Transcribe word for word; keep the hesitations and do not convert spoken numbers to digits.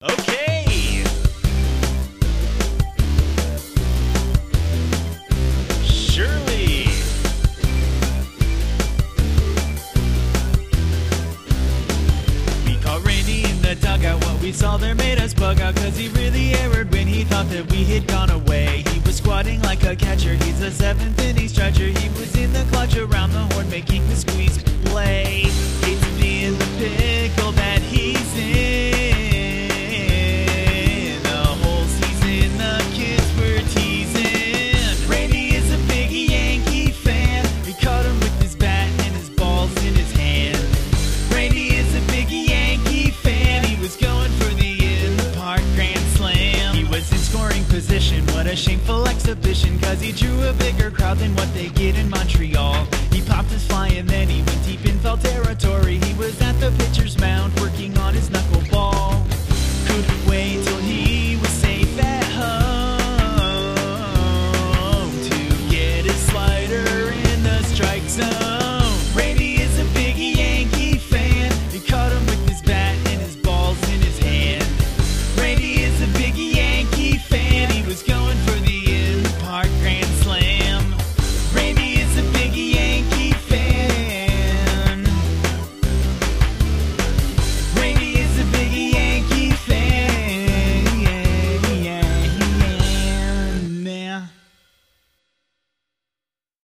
Okay. Shirley. We caught Randy in the dugout. What we saw there made us bug out, cause he really erred when he thought that we had gone away. He was squatting like a catcher. He's a seventh inning stretcher. He was in the clutch around the horn, making the squeeze play. Hates to be in the pickle that he's in. The whole season the kids were teasing. Randy is a big Yankee fan. We caught him with his bat and his balls in his hand. Randy is a big Yankee fan. He was going for the in the park grand slam. He was in scoring position. What a shameful exhibition, cause he drew a bigger crowd than what they get in Montreal. He popped his fly and then he went deep in foul territory. He was at the pitcher's mound working on his knuckleball. Couldn't wait till he was safe at home to get his slider in the strike zone.